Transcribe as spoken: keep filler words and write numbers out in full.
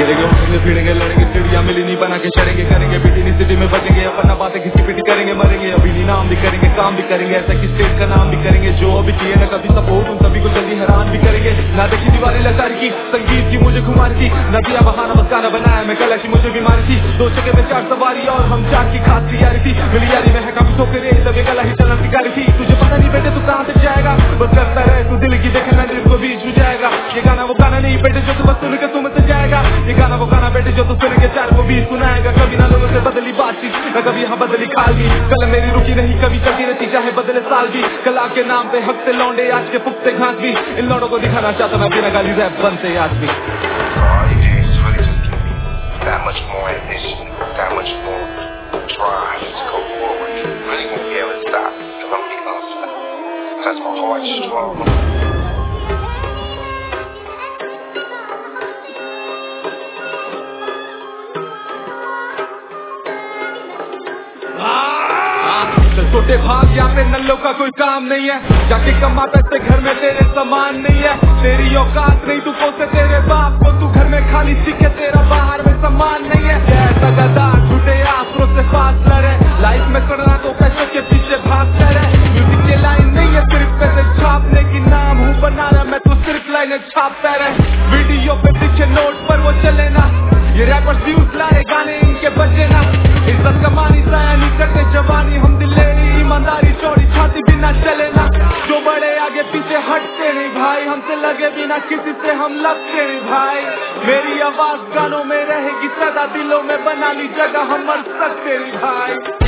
गिरेंगे उठेंगे फिरेंगे लड़ेंगे चिड़िया मिली नहीं बना के चढ़ेंगे करेंगे बिटिनी सिटी में बचेंगे अपना बातें किसी पिटी करेंगे मरेंगे अभी नहीं नाम भी करेंगे काम भी करेंगे ऐसा कि स्टेट का नाम भी करेंगे जो अभी किए ना कभी सपोर्ट उन सभी को जल्दी हैरान भी करेंगे ना देखी दीवारी लतारी की संगीत की मुझे खुमारी थी न दिया बहाना बस गाना बनाया मैं कल ऐसी मुझे बीमारी थी दो चक्के में चार सवारी और हम चार की खास तैयारी थी मिली यारी में है काफी ठोकरे तब ये गला ही चलना सिखारी थी तुझे पता नहीं बेटे तू कहाँ तक जाएगा बस करता रहे तू दिल की देखे ना दिल को बीच में जाएगा ये गाना वो गाना नहीं बेटे जो तू बस सुन के तुम से जाएगा ये गाना वो गाना बेटे जो तू सुन के चार को बीच सुनाएगा कभी ना लोगों से बदली बातचीत न कभी यहाँ बदली खाल भी कल मेरी रुकी नहीं कभी चलती रहती चाहे बदले साल भी कला के नाम पे हक से लौंडे आज के पुख्ते घास भी इन लौंडों को दिखाना चाहता मैं बिना गाली रैप बनते आज भी that much more ambition, that much more drive to go forward. Really won't be able to stop because I'm getting unstuck. Because my heart's strong. छोटे भाग यहाँ पे नल्लों का कोई काम नहीं है जाके कमा पैसे घर में तेरे सामान नहीं है तेरी औकात नहीं तू कोसे तेरे बाप को तू घर में खाली सीखे तेरा बाहर में सामान नहीं है ऐसा गदा झूठे आंसुओं से फासला रहे लाइफ में करना तो पैसों के पीछे भागता रहे म्यूजिक की लाइन नहीं है सिर्फ पैसे छापने की नाम हूँ बना रहा मैं तो सिर्फ लाइनें छापता रहे वीडियो पे पीछे नोट पर वो चले ना ये रैपर्स व्यूज ला रहे गाने इनके बचे ना इज्जत कमानी जाया नहीं करते जवानी हम दिलेरी ईमानदारी चौड़ी छाती बिना चले ना जो बड़े आगे पीछे हटते नहीं भाई हमसे लगे बिना किसी से हम लगते नहीं भाई मेरी आवाज गानों में रहेगी सदा दिलों में बना ली जगह हम मर सकते नहीं भाई।